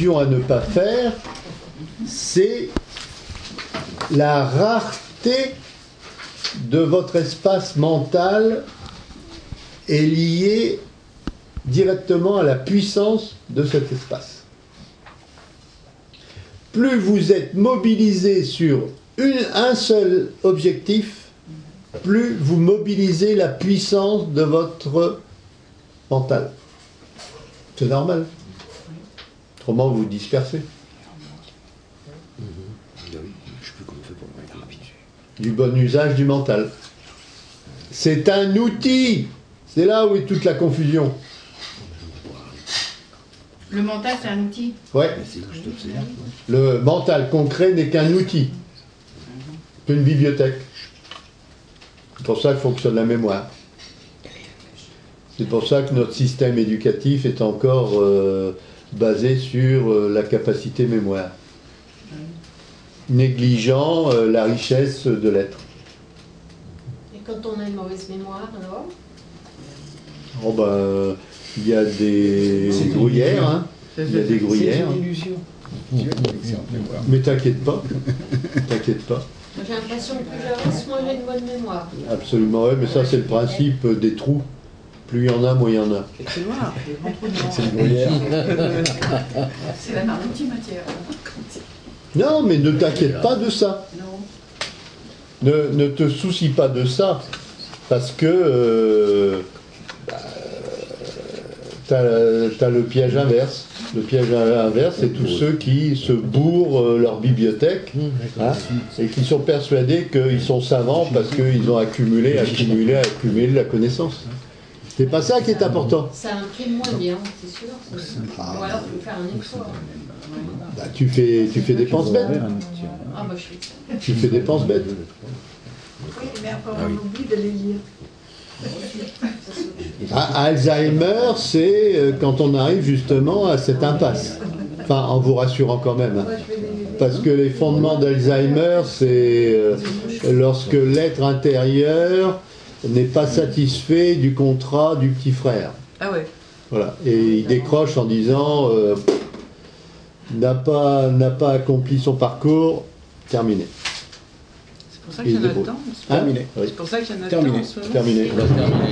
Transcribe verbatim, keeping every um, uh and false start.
confusion à ne pas faire, c'est la rareté de votre espace mental est liée directement à la puissance de cet espace. Plus vous êtes mobilisé sur une, un seul objectif, plus vous mobilisez la puissance de votre mental. C'est normal. Autrement, vous vous dispersez. Du bon usage du mental. C'est un outil. C'est là où est toute la confusion. Le mental, c'est un outil. Ouais. Le mental concret n'est qu'un outil, qu'une bibliothèque. C'est pour ça que fonctionne la mémoire. C'est pour ça que notre système éducatif est encore euh, basé sur euh, la capacité mémoire, négligeant euh, la richesse de l'être. Et quand on a une mauvaise mémoire, alors Oh ben, il y a des gruyères, hein. Il y a des gruyères. C'est une illusion. Mais t'inquiète pas, t'inquiète pas. Moi, j'ai l'impression que plus j'avance, moins j'ai une bonne mémoire. Absolument, oui, mais ça c'est le principe des trous. Plus il y en a, moins il y en a. C'est noir, C'est une gruyère. c'est la multimatière. Non, mais ne t'inquiète pas de ça. Non. Ne, ne te soucie pas de ça, parce que euh, bah, t'as, t'as le piège inverse. Le piège inverse, c'est tous ceux qui se bourrent euh, leur bibliothèque hein, et qui sont persuadés qu'ils sont savants parce qu'ils ont accumulé, accumulé, accumulé de la connaissance. C'est pas ça qui est important. Ça imprime moins bien, c'est sûr. c'est- Ou alors il faut faire un effort. Bah, tu fais, tu fais des penses bêtes. Ah bah je suis... Tu fais des penses bêtes. Oui, mais après on oublie de les lire. Ah, Alzheimer, c'est euh, quand on arrive justement à cette impasse. Enfin, en vous rassurant quand même. hein. Parce que les fondements d'Alzheimer, c'est euh, lorsque l'être intérieur n'est pas satisfait du contrat du petit frère. Ah ouais. Voilà. Et il décroche en disant euh, n'a pas, n'a pas accompli son parcours, terminé. C'est pour ça qu'il y en a dedans. Terminé. C'est pour ça qu'il y en a Terminé. dedans en ce moment. Terminé.